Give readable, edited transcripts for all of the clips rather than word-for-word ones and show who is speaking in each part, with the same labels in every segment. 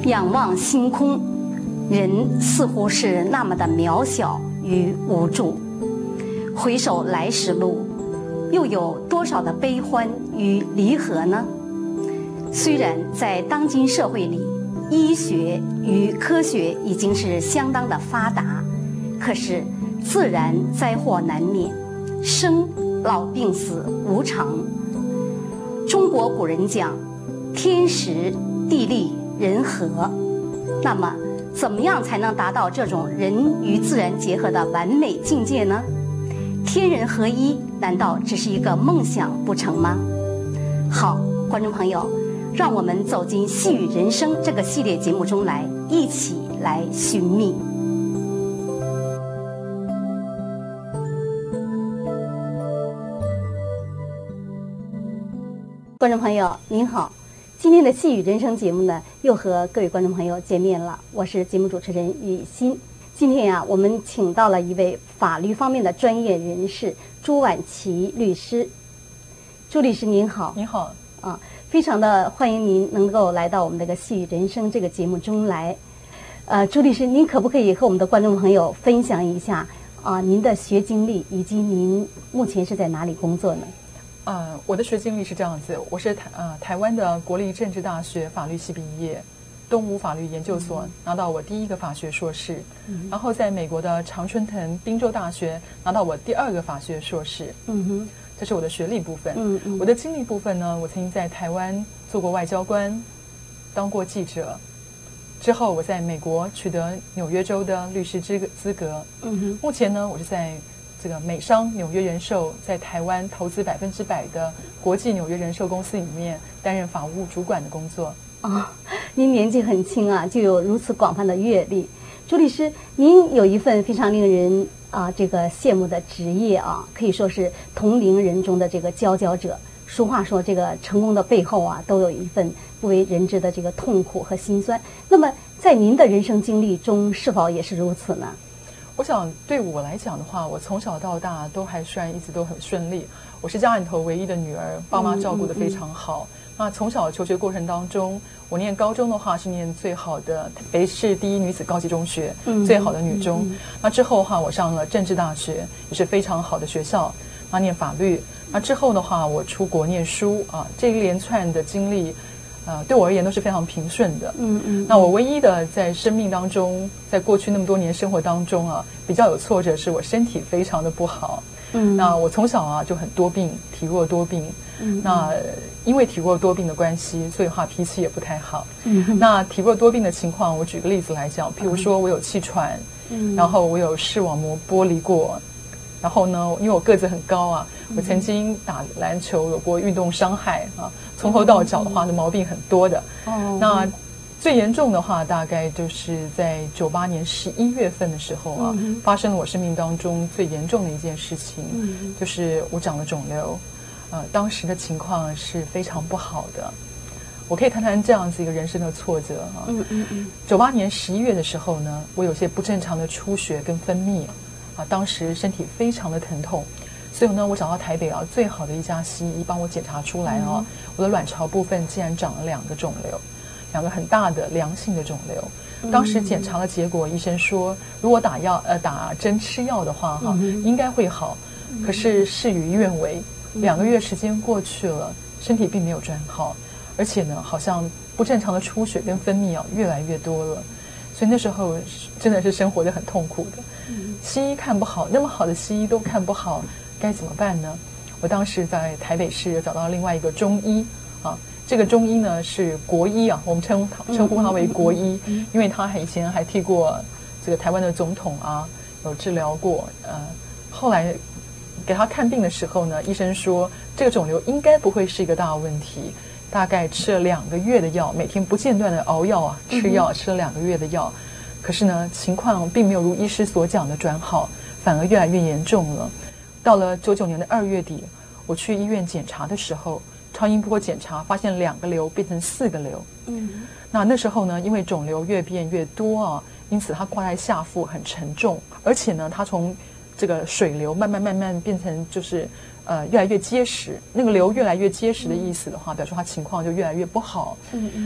Speaker 1: 仰望星空，人似乎是那么的渺小与无助。回首来时路，又有多少的悲欢与离合呢？虽然在当今社会里，医学与科学已经是相当的发达，可是自然灾祸难免，生老病死无常。中国古人讲天时地利人和，那么怎么样才能达到这种人与自然结合的完美境界呢？天人合一难道只是一个梦想不成吗？好，观众朋友，让我们走进《细语人生》这个系列节目中来，一起来寻觅。观众朋友您好，今天的《细语人生》节目呢，又和各位观众朋友见面了，我是节目主持人雨欣。今天我们请到了一位法律方面的专业人士朱婉琪律师。朱律师您好。
Speaker 2: 您好。
Speaker 1: 非常的欢迎您能够来到我们这个《细语人生》这个节目中来。朱律师，您可不可以和我们的观众朋友分享一下您的学经历，以及您目前是在哪里工作呢？
Speaker 2: 我的学经历是这样子，我是台湾的国立政治大学法律系毕业，东吴法律研究所拿到我第一个法学硕士，然后在美国的常春藤宾州大学拿到我第二个法学硕士。这是我的学历部分。我的经历部分呢，我曾经在台湾做过外交官，当过记者，之后我在美国取得纽约州的律师资格。目前呢，我是在这个美商纽约人寿在台湾投资100%的国际纽约人寿公司里面担任法务主管的工作。
Speaker 1: 您年纪很轻就有如此广泛的阅历。朱律师，您有一份非常令人这个羡慕的职业可以说是同龄人中的这个佼佼者。俗话说，这个成功的背后都有一份不为人知的这个痛苦和辛酸。那么，在您的人生经历中，是否也是如此呢？
Speaker 2: 我想对我来讲的话，我从小到大都还算一直都很顺利。我是家里头唯一的女儿，爸妈照顾得非常好。那从小求学过程当中，我念高中的话是念最好的北市第一女子高级中学，最好的女中。那之后的话，我上了政治大学，也是非常好的学校。那念法律。那之后的话，我出国念书这一连串的经历。对我而言都是非常平顺的。那我唯一的在生命当中，在过去那么多年生活当中比较有挫折，是我身体非常的不好。那我从小就很多病，体弱多病。那因为体弱多病的关系，所以脾气也不太好。那体弱多病的情况，我举个例子来讲，譬如说我有气喘，然后我有视网膜剥离过。然后呢，因为我个子很高我曾经打篮球有过运动伤害从头到脚的话，那毛病很多的。那最严重的话，大概就是在98年11月份的时候发生了我生命当中最严重的一件事情，就是我长了肿瘤。当时的情况是非常不好的。我可以谈谈这样子一个人生的挫折98年11月的时候呢，我有些不正常的出血跟分泌。当时身体非常的疼痛，所以呢，我找到台北最好的一家西医帮我检查出来我的卵巢部分竟然长了2个肿瘤，2个很大的良性的肿瘤。当时检查的结果，医生说如果打针吃药的话应该会好，可是事与愿违，2个月时间过去了，身体并没有转好，而且呢，好像不正常的出血跟分泌越来越多了。所以那时候真的是生活得很痛苦的。西医看不好，那么好的西医都看不好，该怎么办呢？我当时在台北市找到另外一个中医这个中医呢是国医我们称呼他为国医，因为他以前还替过这个台湾的总统有治疗过。后来给他看病的时候呢，医生说这个肿瘤应该不会是一个大问题。大概吃了2个月的药，每天不间断的熬药吃药，吃了2个月的药，可是呢，情况并没有如医师所讲的转好，反而越来越严重了。到了99年的2月底，我去医院检查的时候，超音波检查发现2个瘤变成4个瘤。那时候呢，因为肿瘤越变越多因此它挂在下腹很沉重，而且呢，它从这个水瘤慢慢变成就是越来越结实。那个瘤越来越结实的意思的话，表示它情况就越来越不好。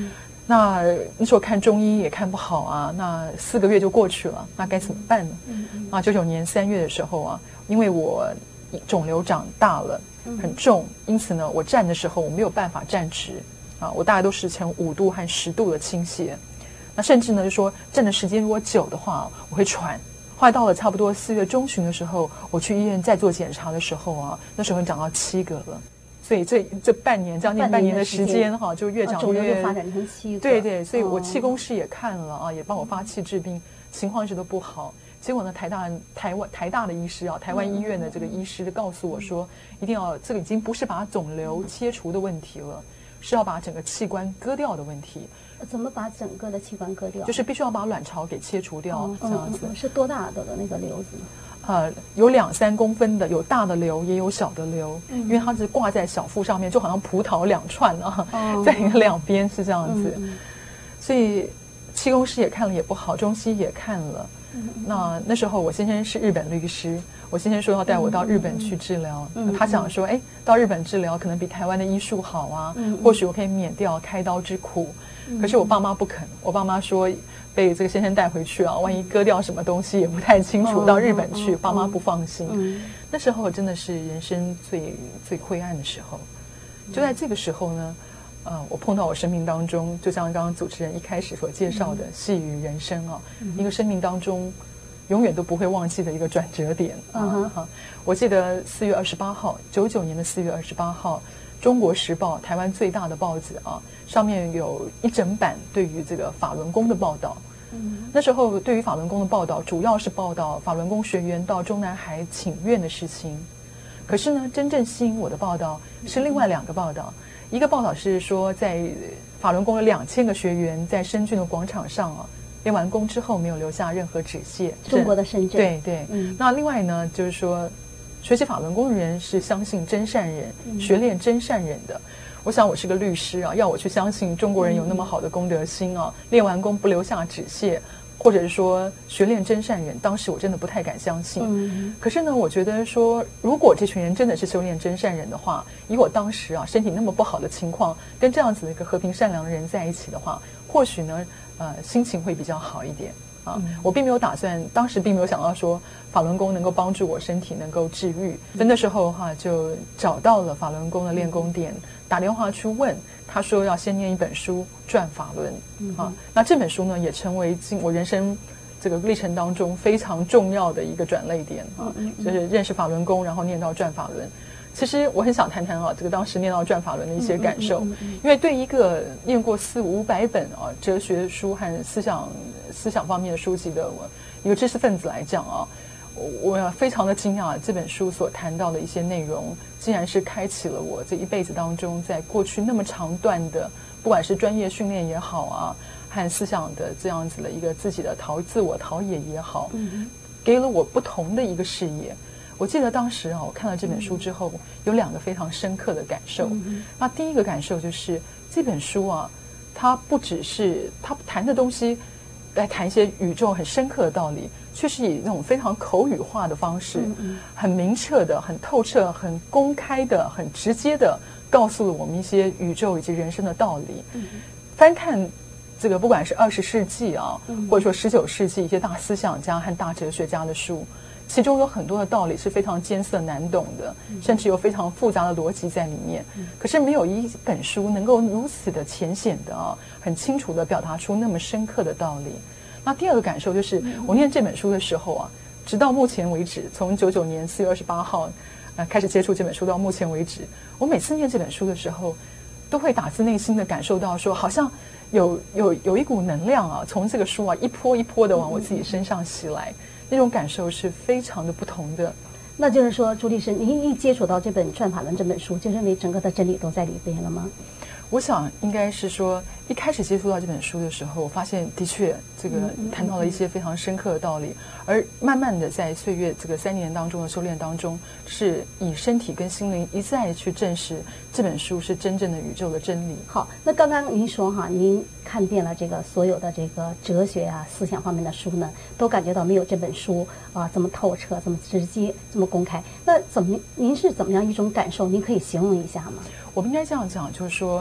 Speaker 2: 那时候看中医也看不好啊，那4个月就过去了，那该怎么办呢？那99年3月的时候啊，因为我肿瘤长大了，很重，因此呢，我站的时候我没有办法站直啊，我大概都是呈5度和10度的倾斜。那甚至呢，就说站的时间如果久的话，我会喘。后来到了差不多4月中旬的时候，我去医院再做检查的时候啊，那时候长到7个了。所以这将近半年的时间哈，就越长越
Speaker 1: 肿瘤就发展成7个。
Speaker 2: 对对，所以我气功师也看了啊，也帮我发气治病，情况一直都不好。结果呢，台大的医师啊，台湾医院的这个医师告诉我说，一定要这个已经不是把肿瘤切除的问题了，是要把整个器官割掉的问题。
Speaker 1: 怎么把整个的器官割掉？
Speaker 2: 就是必须要把卵巢给切除掉，这样子。
Speaker 1: 是多大的那个瘤子呢？
Speaker 2: 有2-3公分的，有大的瘤，也有小的瘤，因为它是挂在小腹上面，就好像葡萄2串啊，在你的2边是这样子。所以气功师也看了也不好，中西也看了。那时候我先生是日本律师，我先生说要带我到日本去治疗，他想说，到日本治疗可能比台湾的医术好啊，或许我可以免掉开刀之苦。可是我爸妈不肯，我爸妈说被这个先生带回去啊，万一割掉什么东西也不太清楚，到日本去，爸妈不放心。那时候真的是人生最灰暗的时候。就在这个时候呢，我碰到我生命当中，就像刚刚主持人一开始所介绍的细雨人生啊，一个生命当中永远都不会忘记的一个转折点啊。我记得4月28号，99年的4月28号，《中国时报》台湾最大的报纸啊，上面有一整版对于这个法轮功的报道。那时候对于法轮功的报道，主要是报道法轮功学员到中南海请愿的事情。可是呢，真正吸引我的报道是另外2个报道。一个报道是说，在法轮功有2000个学员在深圳的广场上啊，练完功之后没有留下任何纸屑。
Speaker 1: 中国的深圳。
Speaker 2: 对对。那另外呢，就是说，学习法轮功的人是相信真善忍，学练真善忍的。我想我是个律师啊，要我去相信中国人有那么好的功德心啊，练完功不留下纸屑，或者是说学练真善忍，当时我真的不太敢相信。可是呢，我觉得说，如果这群人真的是修炼真善忍的话，以我当时啊身体那么不好的情况，跟这样子的一个和平善良的人在一起的话，或许呢，心情会比较好一点。我并没有打算，当时并没有想到说法轮功能够帮助我身体能够治愈。那时候就找到了法轮功的练功点，打电话去问，他说要先念一本书《转法轮》那这本书呢也成为我人生这个历程当中非常重要的一个转捩点就是认识法轮功，然后念到转法轮。其实我很想谈谈这个当时念到转法轮的一些感受，因为对一个念过400-500本哲学书和思想方面的书籍的一个知识分子来讲我非常的惊讶，这本书所谈到的一些内容，竟然是开启了我这一辈子当中，在过去那么长段的，不管是专业训练也好和思想的这样子的一个自己的自我陶冶也好，给了我不同的一个视野。我记得当时我看了这本书之后，有2个非常深刻的感受。那第一个感受就是这本书它不只是它谈的东西来谈一些宇宙很深刻的道理，却是以那种非常口语化的方式，很明确的、很透彻、很公开的、很直接的告诉了我们一些宇宙以及人生的道理。翻看这个不管是20世纪或者说19世纪一些大思想家和大哲学家的书，其中有很多的道理是非常艰涩难懂的，甚至有非常复杂的逻辑在里面。可是没有一本书能够如此的浅显的很清楚的表达出那么深刻的道理。那第2个感受就是我念这本书的时候直到目前为止，从99年4月28号开始接触这本书到目前为止，我每次念这本书的时候，都会打自内心的感受到说，好像有一股能量从这个书一波一波的往我自己身上袭来，那种感受是非常的不同的。
Speaker 1: 那就是说，朱律师，您一接触到这本《转法轮》这本书，就认为整个的真理都在里边了吗？
Speaker 2: 我想应该是说，一开始接触到这本书的时候，我发现的确这个谈到了一些非常深刻的道理，而慢慢的在岁月这个3年当中的修炼当中，是以身体跟心灵一再去证实这本书是真正的宇宙的真理。
Speaker 1: 好，那刚刚您说您看遍了这个所有的这个哲学思想方面的书呢，都感觉到没有这本书这么透彻、这么直接、这么公开。那您是怎么样一种感受？您可以形容一下吗？
Speaker 2: 我们应该这样讲，就是说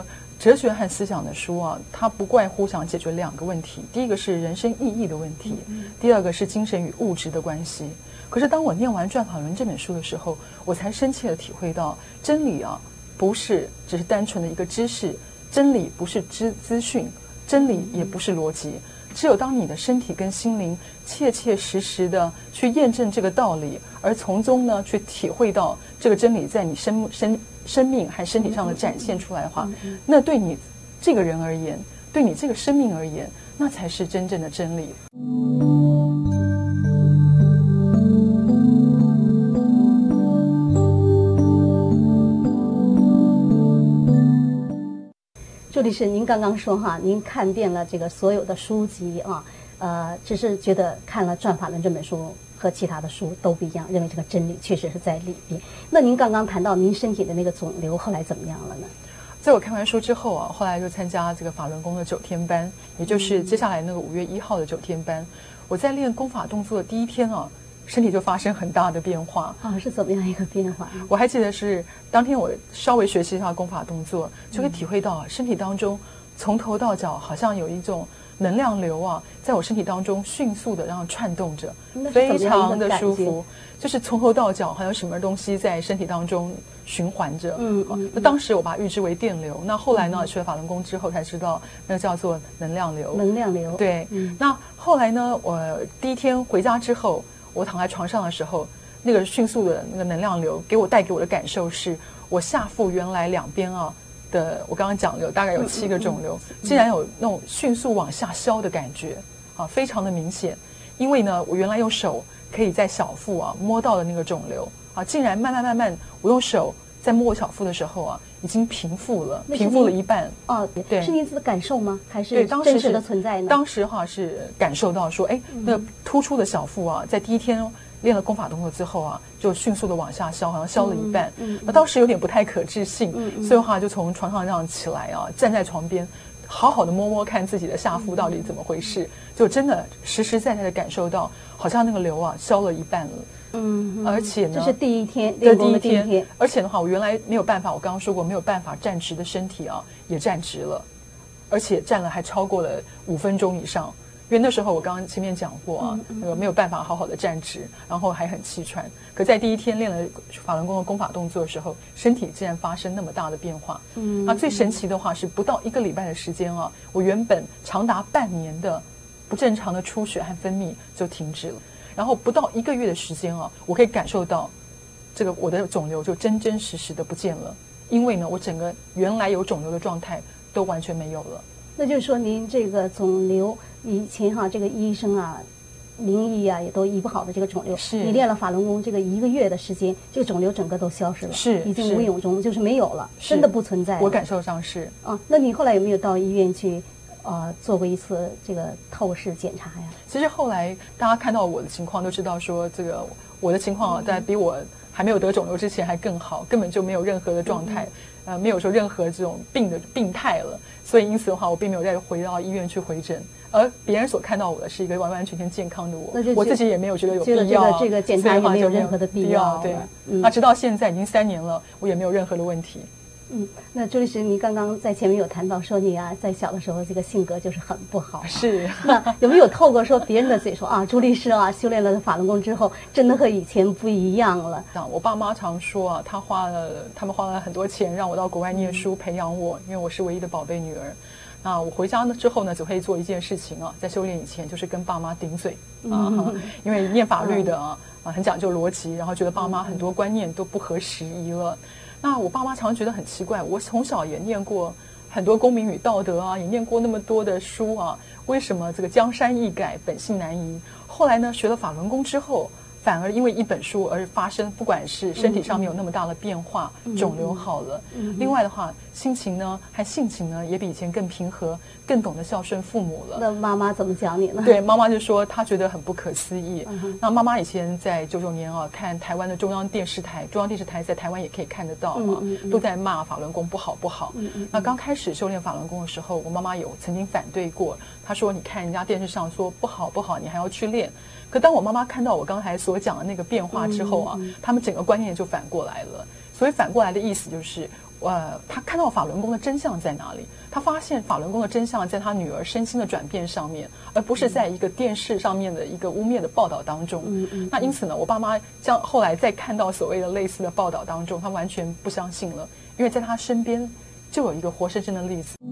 Speaker 2: 哲学和思想的书啊，它不外乎想解决2个问题，第一个是人生意义的问题，第二个是精神与物质的关系。可是当我念完《转法轮》这本书的时候，我才深切的体会到，真理啊，不是只是单纯的一个知识，真理不是资讯，真理也不是逻辑。只有当你的身体跟心灵切切实实的去验证这个道理，而从中呢去体会到这个真理在你生命和身体上的展现出来的话，那对你这个人而言，对你这个生命而言，那才是真正的真理。
Speaker 1: 朱律师，您刚刚说哈，您看遍了这个所有的书籍啊，只是觉得看了《转法轮》这本书和其他的书都不一样，认为这个真理确实是在里边。那您刚刚谈到您身体的那个肿瘤后来怎么样了呢？
Speaker 2: 在我看完书之后啊，后来就参加这个法轮功的9天班，也就是接下来那个5月1号的9天班。我在练功法动作的第1天啊，身体就发生很大的变化
Speaker 1: 啊，是怎么样一个变化？
Speaker 2: 我还记得是当天我稍微学习一下功法动作，就会体会到身体当中从头到脚好像有一种能量流啊，在我身体当中迅速的让串动着，非常的舒服，就是从头到脚好像什么东西在身体当中循环着。那当时我把它预知为电流，那后来呢，学了法轮功之后才知道那个叫做能量流。
Speaker 1: 能量流，
Speaker 2: 对。那后来呢，我第1天回家之后，我躺在床上的时候，那个迅速的那个能量流带给我的感受是，我下腹原来2边啊的，我刚刚讲大概有7个肿瘤，竟然有那种迅速往下消的感觉啊，非常的明显。因为呢，我原来用手可以在小腹啊摸到的那个肿瘤啊，竟然慢慢，我用手在摸我小腹的时候啊，已经平复了一半。
Speaker 1: 哦，
Speaker 2: 对，
Speaker 1: 是您自己的感受吗？还是真实的存在呢？
Speaker 2: 当时是感受到说，那突出的小腹啊，在第1天练了功法动作之后啊，就迅速的往下消，好像消了一半。那当时有点不太可置信，所以的话就从床上这样起来啊，站在床边，好好的摸摸看自己的下腹到底怎么回事，就真的实实在在的感受到，好像那个瘤啊消了一半了。而且呢，
Speaker 1: 这是第1天练功的第1天。
Speaker 2: 而且的话，我原来没有办法，我刚刚说过没有办法站直的身体啊，也站直了，而且站了还超过了5分钟以上。因为那时候我刚刚前面讲过啊，那个没有办法好好的站直，然后还很气喘。可在第1天练了法轮功的功法动作的时候，身体竟然发生那么大的变化。那最神奇的话是，不到1个礼拜的时间啊，我原本长达半年的不正常的出血和分泌就停止了。然后不到1个月的时间啊，我可以感受到这个我的肿瘤就真真实实的不见了。因为呢，我整个原来有肿瘤的状态都完全没有了。
Speaker 1: 那就是说，您这个肿瘤以前这个医生啊、名医啊也都医不好的这个肿瘤，你练了法轮功这个1个月的时间，这个肿瘤整个都消失了，已经无影中就是没有了，真的不存在了。
Speaker 2: 我感受上是
Speaker 1: 啊。那你后来有没有到医院去做过一次这个透视检查呀？
Speaker 2: 其实后来大家看到我的情况都知道说，这个我的情况在比我还没有得肿瘤之前还更好，根本就没有任何的状态，没有说任何这种病态了。所以因此的话，我并没有再回到医院去回诊，而别人所看到我的是一个完完全全健康的我，我自己也没有觉得有必要，
Speaker 1: 这个检查也没有任何的必要。
Speaker 2: 对，那直到现在已经3年了，我也没有任何的问题。
Speaker 1: 那朱律师，你刚刚在前面有谈到说你啊，在小的时候这个性格就是很不好。
Speaker 2: 是。
Speaker 1: 那有没有透过说别人的嘴说啊，朱律师啊，修炼了法轮功之后，真的和以前不一样了？
Speaker 2: 我爸妈常说啊，他们花了很多钱让我到国外念书培养我，因为我是唯一的宝贝女儿。那我回家之后呢，只会做一件事情啊，在修炼以前就是跟爸妈顶嘴因为念法律的很讲究逻辑，然后觉得爸妈很多观念都不合时宜了。那我爸妈常常觉得很奇怪，我从小也念过很多公民与道德啊，也念过那么多的书啊，为什么这个江山易改，本性难移？后来呢，学了法轮功之后，反而因为一本书而发生，不管是身体上面有那么大的变化，肿瘤好了，另外的话，心情呢和性情呢也比以前更平和，更懂得孝顺父母了。
Speaker 1: 那妈妈怎么讲你呢？
Speaker 2: 对，妈妈就说她觉得很不可思议。那妈妈以前在99年啊，看台湾的中央电视台在台湾也可以看得到都在骂法轮功不好不好。那刚开始修炼法轮功的时候，我妈妈有曾经反对过，她说你看人家电视上说不好不好，你还要去练。可当我妈妈看到我刚才所讲的那个变化之后啊，他们整个观念就反过来了。所以反过来的意思就是， 他看到法轮功的真相在哪里？他发现法轮功的真相在他女儿身心的转变上面，而不是在一个电视上面的一个污蔑的报道当中。那因此呢，我爸妈后来在看到所谓的类似的报道当中，他完全不相信了，因为在他身边就有一个活生生的例子。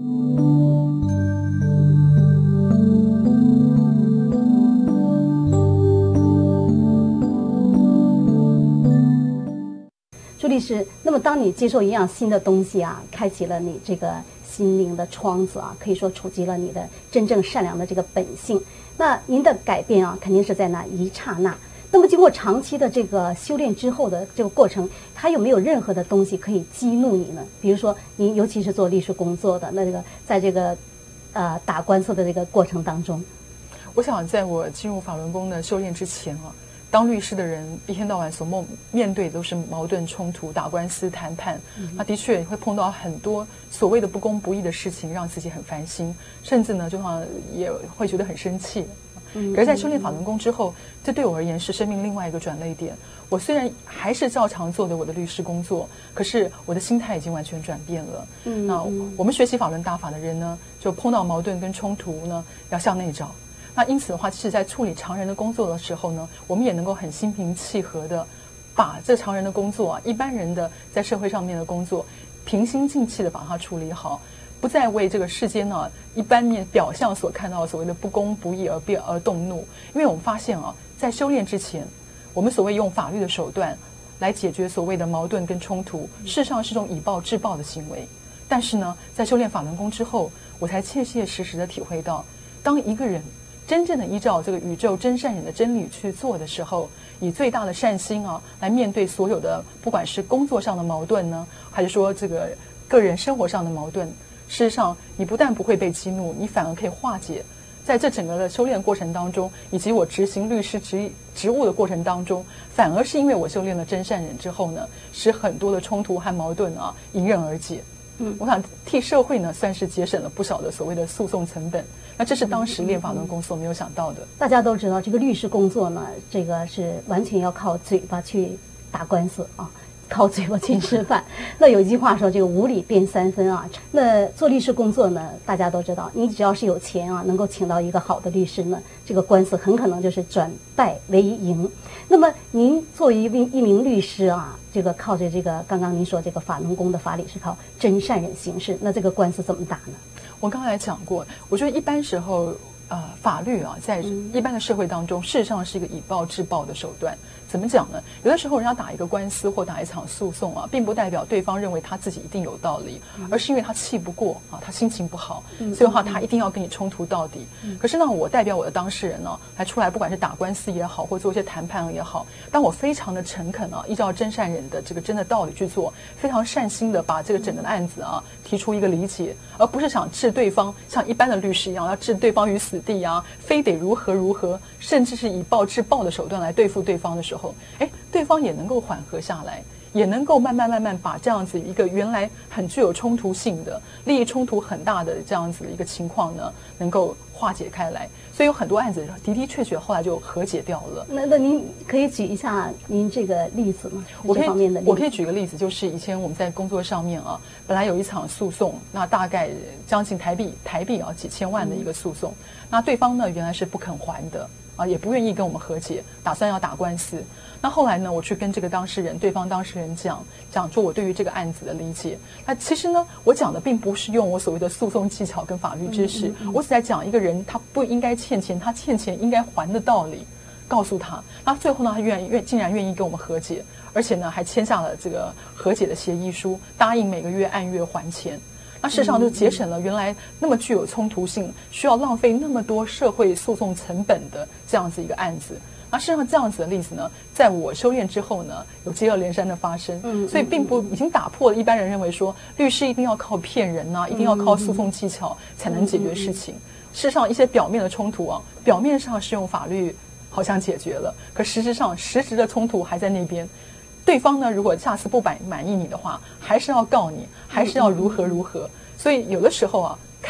Speaker 1: 朱律师，那么当你接受一样新的东西啊，开启了你这个心灵的窗子啊，可以说触及了你的真正善良的这个本性。那您的改变啊，肯定是在那一刹那。那么经过长期的这个修炼之后的这个过程，它有没有任何的东西可以激怒你呢？比如说，您尤其是做律师工作的，那这个在这个打官司的这个过程当中，
Speaker 2: 我想在我进入法轮功的修炼之前啊。当律师的人一天到晚所面对的都是矛盾冲突、打官司、谈判，那的确会碰到很多所谓的不公不义的事情，让自己很烦心，甚至呢，就好像也会觉得很生气。可是，在修炼法轮功之后，这对我而言是生命另外一个转捩点。我虽然还是照常做的我的律师工作，可是我的心态已经完全转变了。那我们学习法轮大法的人呢，就碰到矛盾跟冲突呢，要向内找。那因此的话，其实在处理常人的工作的时候呢，我们也能够很心平气和的把这常人的工作啊，一般人的在社会上面的工作，平心静气的把它处理好，不再为这个世间呢一般面表象所看到所谓的不公不义而动怒。因为我们发现啊，在修炼之前，我们所谓用法律的手段来解决所谓的矛盾跟冲突，事实上是一种以暴制暴的行为。但是呢，在修炼法轮功之后，我才切切实实的体会到，当一个人真正的依照这个宇宙真善忍的真理去做的时候，以最大的善心啊，来面对所有的，不管是工作上的矛盾呢，还是说这个个人生活上的矛盾，事实上你不但不会被激怒，你反而可以化解。在这整个的修炼过程当中，以及我执行律师职务的过程当中，反而是因为我修炼了真善忍之后呢，使很多的冲突和矛盾啊迎刃而解。我想替社会呢，算是节省了不少的所谓的诉讼成本。那这是当时练法轮功所没有想到的。
Speaker 1: 大家都知道，这个律师工作呢，这个是完全要靠嘴巴去打官司啊，靠嘴巴去吃饭。那有一句话说，这个无理辩三分啊。那做律师工作呢，大家都知道，你只要是有钱啊，能够请到一个好的律师呢，这个官司很可能就是转败为赢。那么您作为一名律师啊，这个靠着这个刚刚您说这个法轮功的法理是靠真善忍行事，那这个官司怎么打呢？
Speaker 2: 我刚才讲过，我觉得一般时候法律啊，在一般的社会当中，事实上是一个以暴制暴的手段。怎么讲呢？有的时候人家打一个官司或打一场诉讼啊，并不代表对方认为他自己一定有道理，而是因为他气不过啊，他心情不好，所以的话他一定要跟你冲突到底。可是呢，我代表我的当事人呢，还出来，不管是打官司也好，或做一些谈判也好，当我非常的诚恳啊，依照真善忍的这个真的道理去做，非常善心的把这个整个的案子啊提出一个理解，而不是想置对方像一般的律师一样要置对方于死地啊，非得如何如何，甚至是以暴制暴的手段来对付对方的时候，对方也能够缓和下来，也能够慢慢把这样子一个原来很具有冲突性的、利益冲突很大的这样子的一个情况呢，能够化解开来。所以有很多案子的确后来就和解掉了。
Speaker 1: 那您可以举一下您这个例子吗？
Speaker 2: 我可以举个例子，就是以前我们在工作上面啊，本来有一场诉讼，那大概将近台币啊几千万的一个诉讼，那对方呢原来是不肯还的。也不愿意跟我们和解，打算要打官司。那后来呢，我去跟这个对方当事人讲说我对于这个案子的理解。那其实呢，我讲的并不是用我所谓的诉讼技巧跟法律知识，我只在讲一个人他不应该欠钱，他欠钱应该还的道理，告诉他。那最后呢，他竟然愿意跟我们和解，而且呢还签下了这个和解的协议书，答应每个月按月还钱。那事实上就节省了原来那么具有冲突性、需要浪费那么多社会诉讼成本的这样子一个案子。那事实上这样子的例子呢，在我修炼之后呢，有接二连三的发生。所以并不已经打破了一般人认为说律师一定要靠骗人啊，一定要靠诉讼技巧才能解决事情。事实上一些表面的冲突啊，表面上是用法律好像解决了，可实质上实质的冲突还在那边。对方呢，如果下次不满意你的话，还是要告你，还是要如何如何。所以有的时候啊，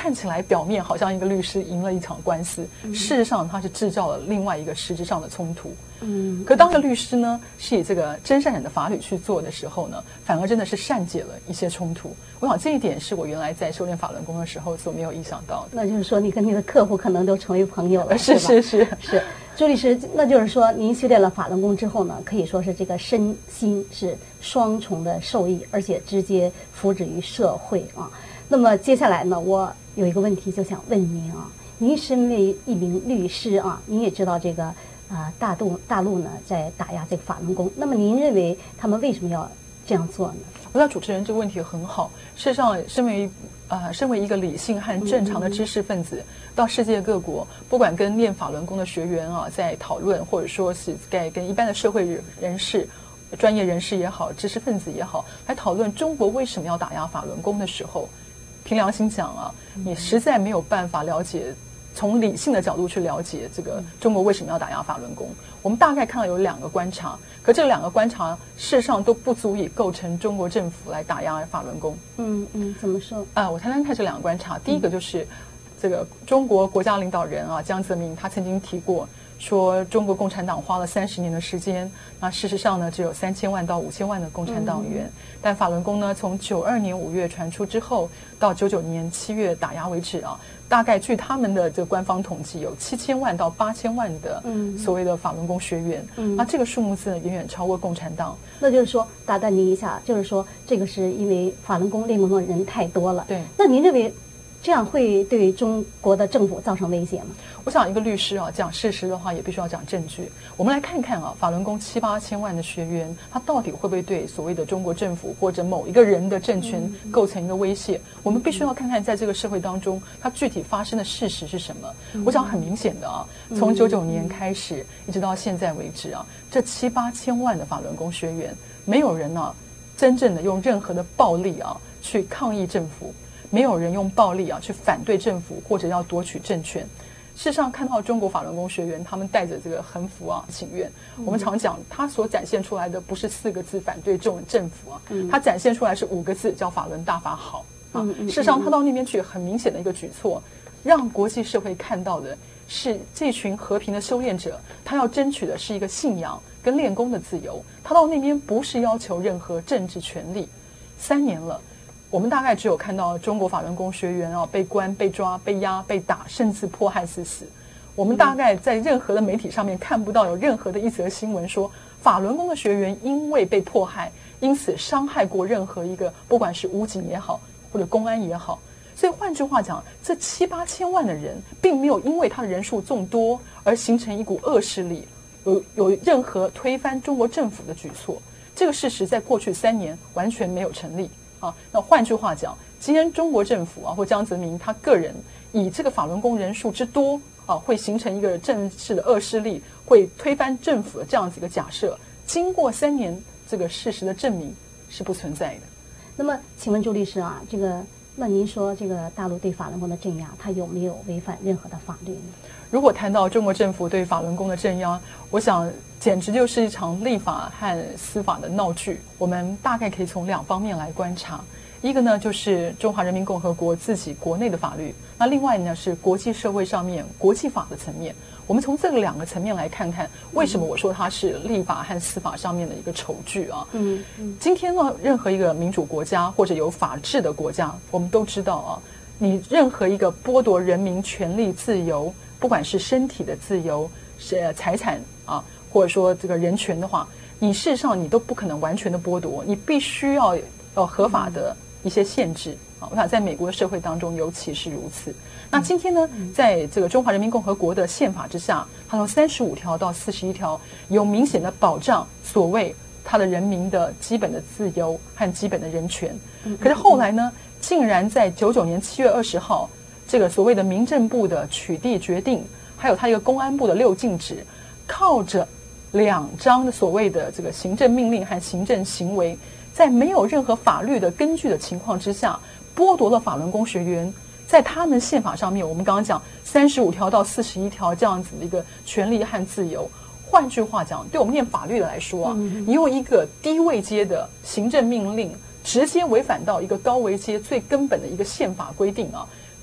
Speaker 2: 看起来表面好像一个律师赢了一场官司，事实上他是制造了另外一个实质上的冲突。可当个律师呢，是以这个真善忍的法律去做的时候呢，反而真的是善解了一些冲突。我想这一点是我原来在修炼法轮功的时候所没有意想到的。
Speaker 1: 那就是说，你跟你的客户可能都成为朋友了，
Speaker 2: 是是。
Speaker 1: 朱律师，那就是说，您修炼了法轮功之后呢，可以说是这个身心是双重的受益，而且直接福祉于社会啊。那么接下来呢，我有一个问题就想问您啊，您身为一名律师啊，您也知道这个大陆呢在打压这个法轮功，那么您认为他们为什么要这样做呢？
Speaker 2: 我想主持人这个问题很好。事实上，身为一个理性和正常的知识分子，到世界各国，不管跟练法轮功的学员啊在讨论，或者说是在跟一般的社会人士、专业人士也好、知识分子也好，来讨论中国为什么要打压法轮功的时候，凭良心讲啊，你实在没有办法了解。从理性的角度去了解这个中国为什么要打压法轮功，我们大概看到有2个观察，可这2个观察事实上都不足以构成中国政府来打压法轮功。
Speaker 1: 怎么说？
Speaker 2: 我谈谈看这2个观察。第一个就是这个中国国家领导人啊，江泽民他曾经提过，说中国共产党花了30年的时间，那事实上呢只有3000万到5000万的共产党员，但法轮功呢从92年5月传出之后，到99年7月打压为止啊，大概据他们的这个官方统计，有7000万到8000万的所谓的法轮功学员，那这个数目字呢远远超过共产党。
Speaker 1: 那就是说，打断您一下，就是说这个是因为法轮功练功的人太多了。
Speaker 2: 对，
Speaker 1: 那您认为这样会对中国的政府造成威胁吗？
Speaker 2: 我想一个律师啊，讲事实的话也必须要讲证据。我们来看看啊，法轮功7、8千万的学员，他到底会不会对所谓的中国政府或者某一个人的政权构成一个威胁？我们必须要看看在这个社会当中，它具体发生的事实是什么。我想很明显的啊，从99年开始一直到现在为止啊，这7、8千万的法轮功学员，没有人啊真正的用任何的暴力啊去抗议政府。没有人用暴力啊去反对政府或者要夺取政权。事实上，看到中国法轮功学员他们带着这个横幅啊请愿，我们常讲他所展现出来的不是4个字反对这种政府啊，他展现出来是5个字叫法轮大法好啊。事实上，他到那边去很明显的一个举措，让国际社会看到的是这群和平的修炼者，他要争取的是一个信仰跟练功的自由。他到那边不是要求任何政治权利。3年了。我们大概只有看到中国法轮功学员啊被关、被抓、被压、被打，甚至迫害致死。我们大概在任何的媒体上面看不到有任何的一则新闻说法轮功的学员因为被迫害，因此伤害过任何一个不管是武警也好或者公安也好。所以换句话讲，这7、8千万的人并没有因为他的人数众多而形成一股恶势力，有任何推翻中国政府的举措。这个事实在过去3年完全没有成立。那换句话讲，今天中国政府啊，或江泽民他个人以这个法轮功人数之多啊，会形成一个政治的恶势力，会推翻政府的这样子一个假设，经过3年这个事实的证明是不存在的。
Speaker 1: 那么，请问朱律师啊，那您说这个大陆对法轮功的镇压，它有没有违反任何的法律呢？
Speaker 2: 如果谈到中国政府对法轮功的镇压，我想简直就是一场立法和司法的闹剧。我们大概可以从2方面来观察，一个呢就是中华人民共和国自己国内的法律，那另外呢是国际社会上面国际法的层面。我们从这2个层面来看看，为什么我说它是立法和司法上面的一个丑剧啊？今天呢，任何一个民主国家或者有法治的国家，我们都知道啊，你任何一个剥夺人民权利自由，不管是身体的自由、是财产啊，或者说这个人权的话，你事实上你都不可能完全的剥夺，你必须要有合法的一些限制啊。我想在美国的社会当中尤其是如此。那今天呢，在这个中华人民共和国的宪法之下，它从35条到41条有明显的保障所谓它的人民的基本的自由和基本的人权。可是后来呢，竟然在99年7月20号，这个所谓的民政部的取缔决定，还有它一个公安部的6禁止，靠着2张的所谓的这个行政命令和行政行为，在没有任何法律的根据的情况之下，剥夺了法轮功学员在他们宪法上面，我们刚刚讲35条到41条这样子的一个权利和自由。换句话讲，对我们念法律的来说啊，你用一个低位阶的行政命令直接违反到一个高位阶最根本的一个宪法规定啊，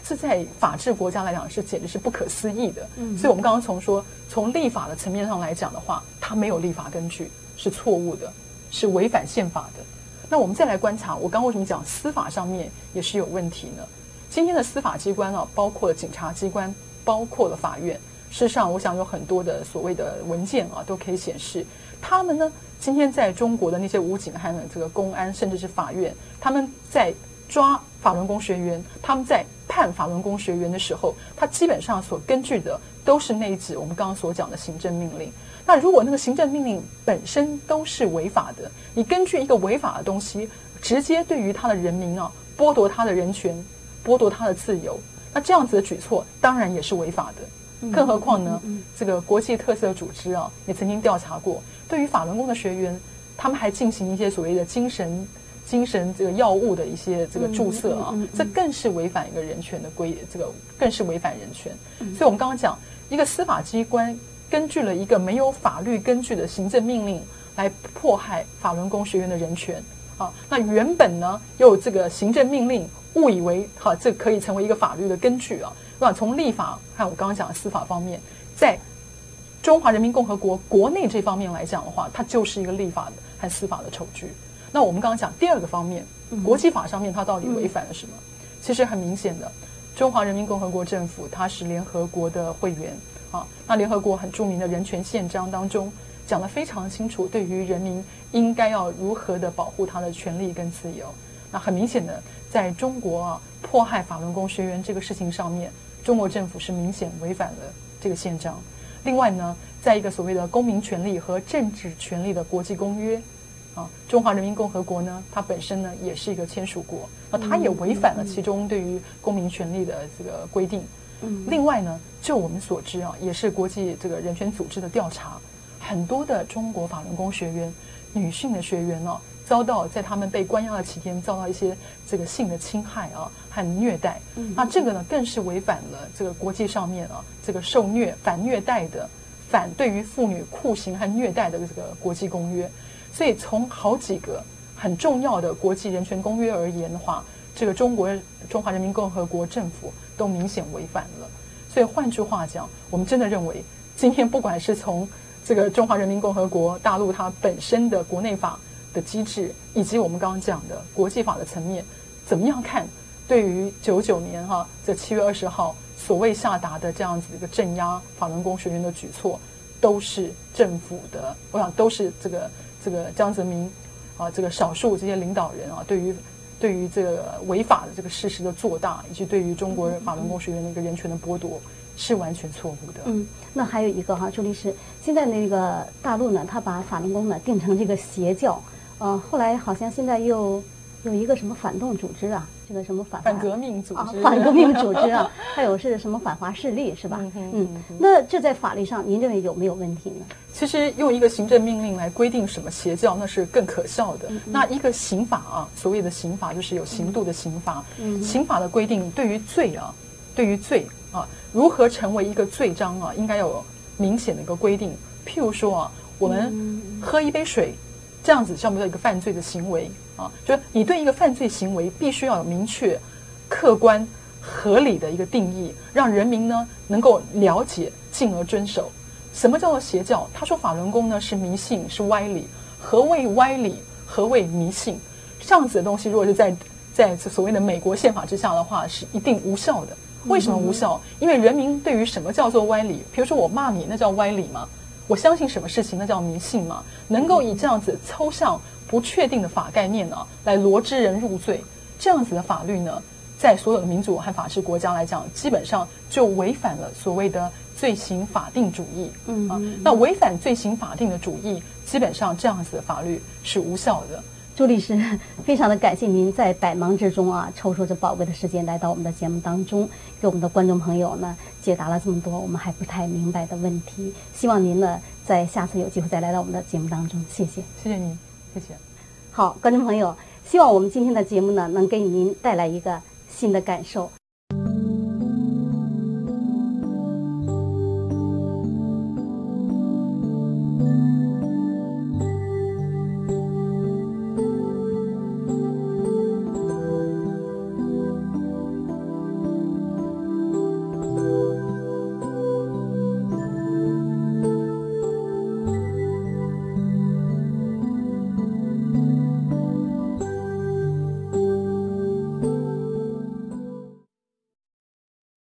Speaker 2: 这在法治国家来讲是简直是不可思议的。所以我们刚刚从立法的层面上来讲的话，它没有立法根据，是错误的，是违反宪法的。那我们再来观察，我刚为什么讲司法上面也是有问题呢？今天的司法机关啊，包括了警察机关，包括了法院。事实上，我想有很多的所谓的文件啊，都可以显示，他们呢，今天在中国的那些武警和这个公安，甚至是法院，他们在抓法轮功学员，他们在判法轮功学员的时候，他基本上所根据的都是那一纸我们刚刚所讲的行政命令。那如果那个行政命令本身都是违法的，你根据一个违法的东西，直接对于他的人民啊，剥夺他的人权，剥夺他的自由，那这样子的举措当然也是违法的。更何况呢，这个国际特色组织啊，也曾经调查过，对于法轮功的学员，他们还进行一些所谓的精神这个药物的一些这个注射啊，这更是违反一个人权的这个更是违反人权。所以我们刚刚讲，一个司法机关根据了一个没有法律根据的行政命令来迫害法轮功学员的人权啊，那原本呢又有这个行政命令误以为这可以成为一个法律的根据啊。那从立法和我刚刚讲的司法方面，在中华人民共和国国内这方面来讲的话，它就是一个立法和司法的丑剧。那我们刚刚讲第二个方面，国际法上面它到底违反了什么？其实很明显的，中华人民共和国政府它是联合国的会员啊，那联合国很著名的人权宪章当中讲得非常清楚，对于人民应该要如何的保护他的权利跟自由。那很明显的，在中国啊迫害法轮功学员这个事情上面，中国政府是明显违反了这个宪章。另外呢，在一个所谓的公民权利和政治权利的国际公约啊，中华人民共和国呢，它本身呢也是一个签署国，那它也违反了其中对于公民权利的这个规定。另外呢，就我们所知啊，也是国际这个人权组织的调查，很多的中国法轮功学员，女性的学员啊，遭到在他们被关押的期间遭到一些这个性的侵害啊和虐待。那这个呢更是违反了这个国际上面啊这个受虐反虐待的反对于妇女酷刑和虐待的这个国际公约。所以从好几个很重要的国际人权公约而言的话，这个中华人民共和国政府都明显违反了。所以换句话讲，我们真的认为今天不管是从这个中华人民共和国大陆它本身的国内法的机制，以及我们刚刚讲的国际法的层面，怎么样看对于99年这7月20号所谓下达的这样子一个镇压法轮功学员的举措，都是政府的，我想都是这个江泽民啊这个少数这些领导人啊对于这个违法的这个事实的做大，以及对于中国法轮功学员的一个人权的剥夺，是完全错误的。
Speaker 1: 那还有一个朱律师，现在那个大陆呢，他把法轮功呢定成这个邪教，后来好像现在又有一个什么反动组织啊，这个什么反
Speaker 2: 革命组织
Speaker 1: 反革命组织啊，还有是什么反华势力是吧？那这在法律上您认为有没有问题呢？
Speaker 2: 其实用一个行政命令来规定什么邪教，那是更可笑的。那一个刑法啊，所谓的刑法就是有刑度的刑法，刑法的规定对于罪啊，如何成为一个罪章啊，应该有明显的一个规定。譬如说啊，我们喝一杯水，这样子叫不叫一个犯罪的行为啊？就是你对一个犯罪行为必须要有明确、客观、合理的一个定义，让人民呢能够了解，进而遵守。什么叫做邪教？他说法轮功呢是迷信，是歪理。何谓歪理？何谓迷信？这样子的东西，如果是在所谓的美国宪法之下的话，是一定无效的。为什么无效？因为人民对于什么叫做歪理，比如说我骂你，那叫歪理吗？我相信什么事情，那叫迷信吗？能够以这样子抽象不确定的法概念啊，来罗织人入罪，这样子的法律呢，在所有的民主和法治国家来讲，基本上就违反了所谓的罪行法定主义。那违反罪行法定的主义，基本上这样子的法律是无效的。
Speaker 1: 朱律师，非常的感谢您在百忙之中抽出这宝贵的时间来到我们的节目当中，给我们的观众朋友呢解答了这么多我们还不太明白的问题。希望您呢在下次有机会再来到我们的节目当中，谢谢。
Speaker 2: 谢谢您，谢谢。
Speaker 1: 好，观众朋友，希望我们今天的节目呢能给您带来一个新的感受。